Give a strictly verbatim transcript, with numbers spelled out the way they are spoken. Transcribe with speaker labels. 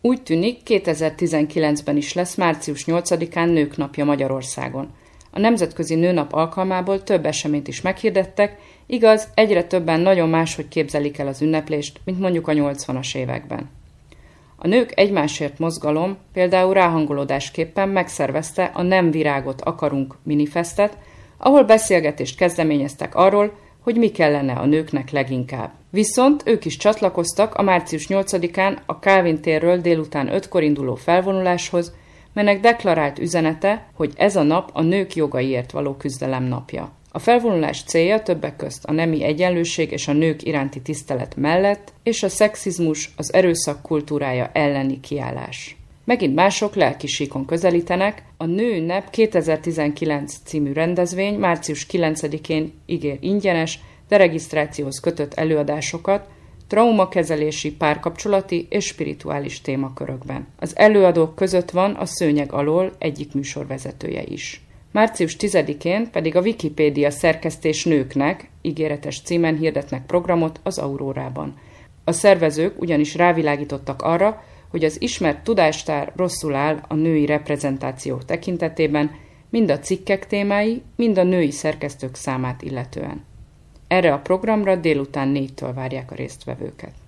Speaker 1: Úgy tűnik, kétezer-tizenkilencben is lesz március nyolcadikán Nők Napja Magyarországon. A Nemzetközi Nőnap alkalmából több eseményt is meghirdettek, igaz, egyre többen nagyon máshogy képzelik el az ünneplést, mint mondjuk a nyolcvanas években. A Nők Egymásért mozgalom például ráhangolódásképpen megszervezte a Nem virágot akarunk minifestet, ahol beszélgetést kezdeményeztek arról, hogy mi kellene a nőknek leginkább. Viszont ők is csatlakoztak a március nyolcadikán a Kálvin térről délután ötkor induló felvonuláshoz, melynek deklarált üzenete, hogy ez a nap a nők jogaiért való küzdelem napja. A felvonulás célja többek közt a nemi egyenlőség és a nők iránti tisztelet mellett, és a szexizmus, az erőszak kultúrája elleni kiállás. Megint mások lelki síkon közelítenek, a Nőünnep kétezer-tizenkilenc című rendezvény március kilencedikén ígér ingyenes, de regisztrációhoz kötött előadásokat, traumakezelési, párkapcsolati és spirituális témakörökben. Az előadók között van a Szőnyeg alól egyik műsorvezetője is. március tizedikén pedig a Wikipédia szerkesztés nőknek ígéretes címen hirdetnek programot az Aurórában. A szervezők ugyanis rávilágítottak arra, hogy az ismert tudástár rosszul áll a női reprezentációk tekintetében, mind a cikkek témái, mind a női szerkesztők számát illetően. Erre a programra délután négytől várják a résztvevőket.